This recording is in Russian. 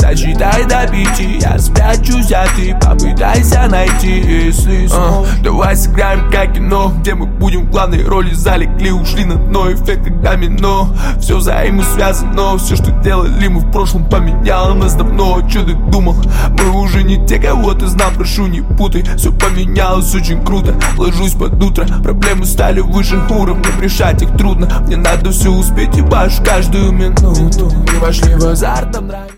Досчитай до 5, я спрячусь, а ты попытайся найти, если смог. Давай сыграем как кино, где мы будем в главной роли. Залегли, ушли на дно, эффект как домино. Все взаимосвязано, все, что делали мы в прошлом, поменяло нас давно. Че ты думал? Мы уже не те, кого ты знал, прошу не путай. Все поменялось очень круто, ложусь под утро. Проблемы стали выше уровнем, решать их трудно. Мне надо все успеть и башу каждую минуту. Мы вошли в азарт, нам нравится.